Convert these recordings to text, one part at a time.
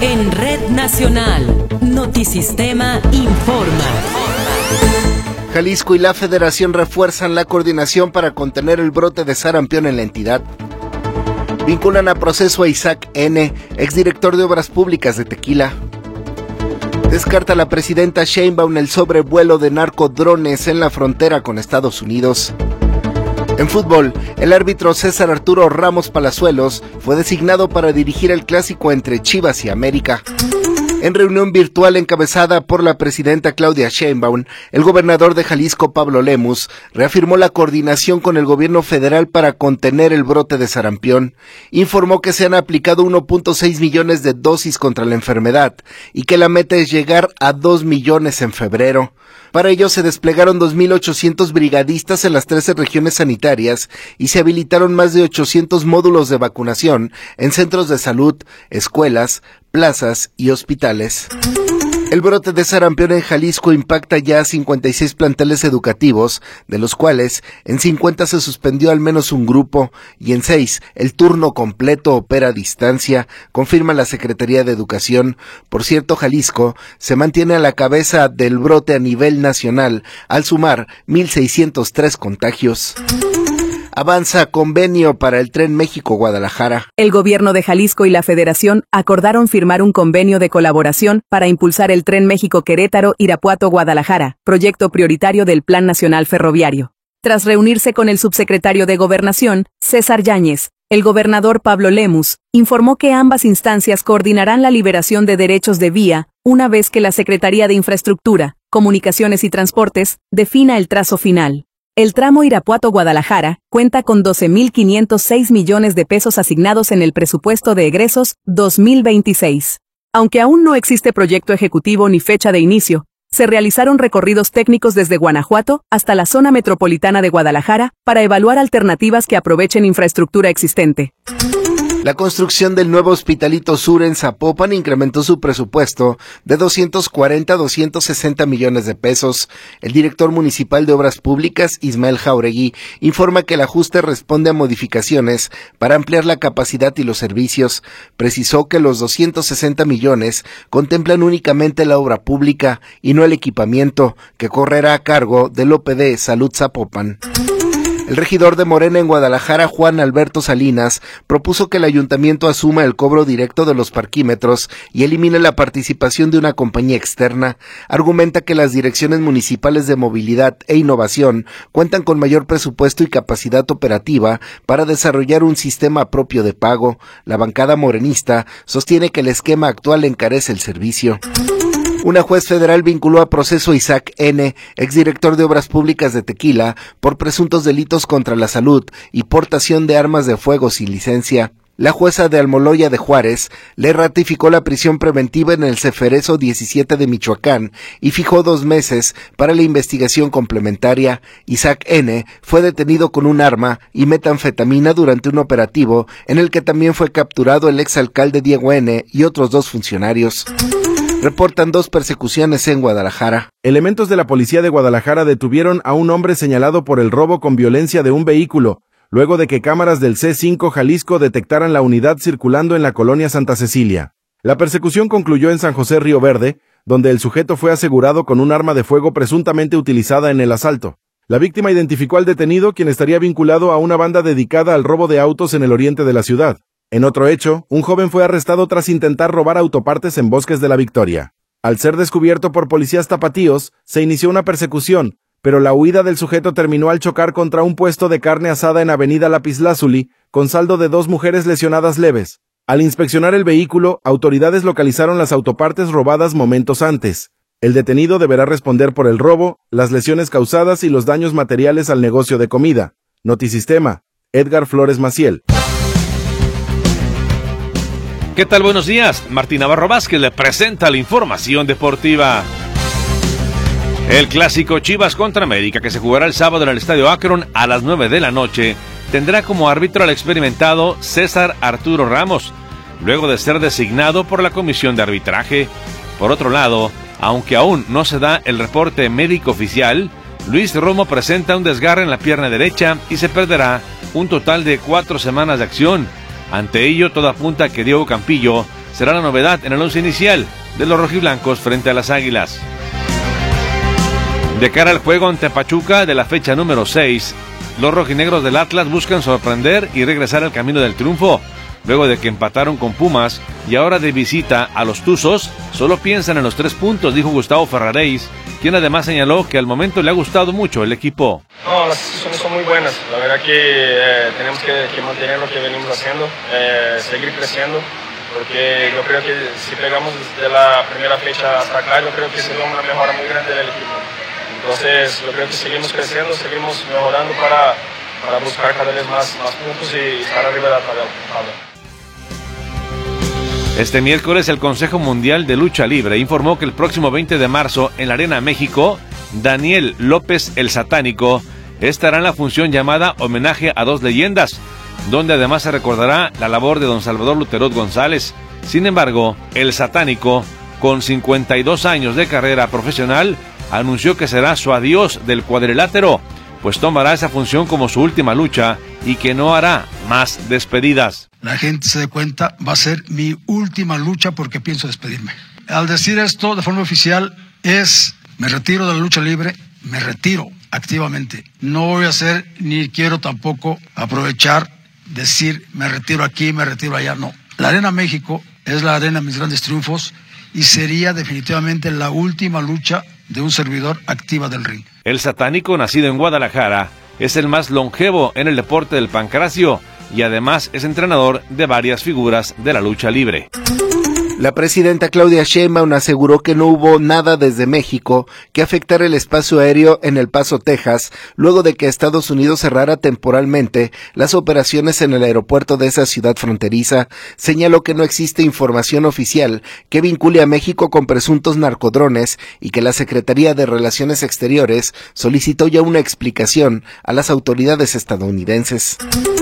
En Red Nacional, Notisistema informa. Jalisco y la Federación refuerzan la coordinación para contener el brote de sarampión en la entidad. Vinculan a proceso a Isaac N., exdirector de Obras Públicas de Tequila. Descarta la presidenta Sheinbaum el sobrevuelo de narcodrones en la frontera con Estados Unidos. En fútbol, el árbitro César Arturo Ramos Palazuelos fue designado para dirigir el clásico entre Chivas y América. En reunión virtual encabezada por la presidenta Claudia Sheinbaum, el gobernador de Jalisco, Pablo Lemus, reafirmó la coordinación con el gobierno federal para contener el brote de sarampión. Informó que se han aplicado 1.6 millones de dosis contra la enfermedad y que la meta es llegar a 2 millones en febrero. Para ello se desplegaron 2.800 brigadistas en las 13 regiones sanitarias y se habilitaron más de 800 módulos de vacunación en centros de salud, escuelas, plazas y hospitales. El brote de sarampión en Jalisco impacta ya a 56 planteles educativos, de los cuales en 50 se suspendió al menos un grupo y en 6 el turno completo opera a distancia, confirma la Secretaría de Educación. Por cierto, Jalisco se mantiene a la cabeza del brote a nivel nacional, al sumar 1.603 contagios. Avanza convenio para el Tren México-Guadalajara. El gobierno de Jalisco y la Federación acordaron firmar un convenio de colaboración para impulsar el Tren México-Querétaro-Irapuato-Guadalajara, proyecto prioritario del Plan Nacional Ferroviario. Tras reunirse con el subsecretario de Gobernación, César Yáñez, el gobernador Pablo Lemus informó que ambas instancias coordinarán la liberación de derechos de vía, una vez que la Secretaría de Infraestructura, Comunicaciones y Transportes defina el trazo final. El tramo Irapuato-Guadalajara cuenta con 12.506 millones de pesos asignados en el presupuesto de egresos 2026. Aunque aún no existe proyecto ejecutivo ni fecha de inicio, se realizaron recorridos técnicos desde Guanajuato hasta la zona metropolitana de Guadalajara para evaluar alternativas que aprovechen infraestructura existente. La construcción del nuevo Hospitalito Sur en Zapopan incrementó su presupuesto de 240 a 260 millones de pesos. El director municipal de Obras Públicas, Ismael Jauregui, informa que el ajuste responde a modificaciones para ampliar la capacidad y los servicios. Precisó que los 260 millones contemplan únicamente la obra pública y no el equipamiento, que correrá a cargo del OPD Salud Zapopan. El regidor de Morena en Guadalajara, Juan Alberto Salinas, propuso que el ayuntamiento asuma el cobro directo de los parquímetros y elimine la participación de una compañía externa. Argumenta que las direcciones municipales de movilidad e innovación cuentan con mayor presupuesto y capacidad operativa para desarrollar un sistema propio de pago. La bancada morenista sostiene que el esquema actual encarece el servicio. Una juez federal vinculó a proceso a Isaac N., exdirector de Obras Públicas de Tequila, por presuntos delitos contra la salud y portación de armas de fuego sin licencia. La jueza de Almoloya de Juárez le ratificó la prisión preventiva en el Ceferezo 17 de Michoacán y fijó 2 meses para la investigación complementaria. Isaac N. fue detenido con un arma y metanfetamina durante un operativo en el que también fue capturado el exalcalde Diego N. y otros 2 funcionarios. Reportan 2 persecuciones en Guadalajara. Elementos de la policía de Guadalajara detuvieron a un hombre señalado por el robo con violencia de un vehículo, luego de que cámaras del C5 Jalisco detectaran la unidad circulando en la colonia Santa Cecilia. La persecución concluyó en San José Río Verde, donde el sujeto fue asegurado con un arma de fuego presuntamente utilizada en el asalto. La víctima identificó al detenido, quien estaría vinculado a una banda dedicada al robo de autos en el oriente de la ciudad. En otro hecho, un joven fue arrestado tras intentar robar autopartes en Bosques de la Victoria. Al ser descubierto por policías tapatíos, se inició una persecución, pero la huida del sujeto terminó al chocar contra un puesto de carne asada en Avenida Lapislázuli, con saldo de 2 mujeres lesionadas leves. Al inspeccionar el vehículo, autoridades localizaron las autopartes robadas momentos antes. El detenido deberá responder por el robo, las lesiones causadas y los daños materiales al negocio de comida. Notisistema, Edgar Flores Maciel. ¿Qué tal? Buenos días. Martín Navarro Vázquez le presenta la información deportiva. El clásico Chivas contra América, que se jugará el sábado en el Estadio Akron a las 9 de la noche, tendrá como árbitro al experimentado César Arturo Ramos, luego de ser designado por la comisión de arbitraje. Por otro lado, aunque aún no se da el reporte médico oficial, Luis Romo presenta un desgarre en la pierna derecha y se perderá un total de 4 semanas de acción. Ante ello, todo apunta a que Diego Campillo será la novedad en el once inicial de los rojiblancos frente a las Águilas. De cara al juego ante Pachuca de la fecha número 6, los rojinegros del Atlas buscan sorprender y regresar al camino del triunfo. Luego de que empataron con Pumas y ahora de visita a los Tuzos, solo piensan en los 3 puntos, dijo Gustavo Ferraréis, quien además señaló que al momento le ha gustado mucho el equipo. No, las sensaciones son muy buenas. La verdad que tenemos que mantener lo que venimos haciendo, seguir creciendo, porque yo creo que si pegamos desde la primera fecha hasta acá, yo creo que sería una mejora muy grande del equipo. Entonces, yo creo que seguimos creciendo, seguimos mejorando para buscar cada vez más puntos y estar arriba de la tabla. Este miércoles el Consejo Mundial de Lucha Libre informó que el próximo 20 de marzo en la Arena México, Daniel López el Satánico estará en la función llamada Homenaje a 2 leyendas, donde además se recordará la labor de don Salvador Luterot González. Sin embargo, el Satánico, con 52 años de carrera profesional, anunció que será su adiós del cuadrilátero, pues tomará esa función como su última lucha y que no hará más despedidas. La gente se dé cuenta, va a ser mi última lucha porque pienso despedirme. Al decir esto de forma oficial me retiro de la lucha libre, me retiro activamente. No voy a hacer ni quiero tampoco aprovechar, decir me retiro aquí, me retiro allá, no. La Arena México es la arena de mis grandes triunfos y sería definitivamente la última lucha de un servidor activa del ring. El Satánico, nacido en Guadalajara, es el más longevo en el deporte del pancracio y además es entrenador de varias figuras de la lucha libre. La presidenta Claudia Sheinbaum aseguró que no hubo nada desde México que afectara el espacio aéreo en El Paso, Texas, luego de que Estados Unidos cerrara temporalmente las operaciones en el aeropuerto de esa ciudad fronteriza. Señaló que no existe información oficial que vincule a México con presuntos narcodrones y que la Secretaría de Relaciones Exteriores solicitó ya una explicación a las autoridades estadounidenses.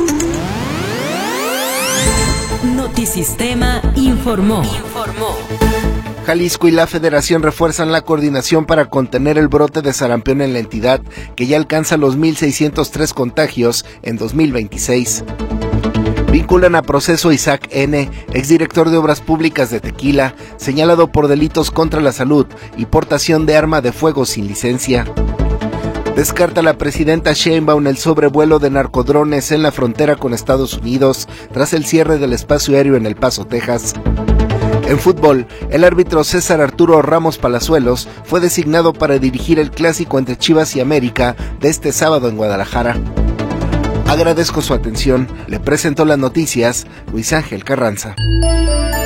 Notisistema informó. Jalisco y la Federación refuerzan la coordinación para contener el brote de sarampión en la entidad, que ya alcanza los 1,603 contagios en 2026. Vinculan a proceso Isaac N., exdirector de Obras Públicas de Tequila, señalado por delitos contra la salud y portación de arma de fuego sin licencia. Descarta la presidenta Sheinbaum el sobrevuelo de narcodrones en la frontera con Estados Unidos tras el cierre del espacio aéreo en El Paso, Texas. En fútbol, el árbitro César Arturo Ramos Palazuelos fue designado para dirigir el clásico entre Chivas y América de este sábado en Guadalajara. Agradezco su atención. Le presento las noticias Luis Ángel Carranza.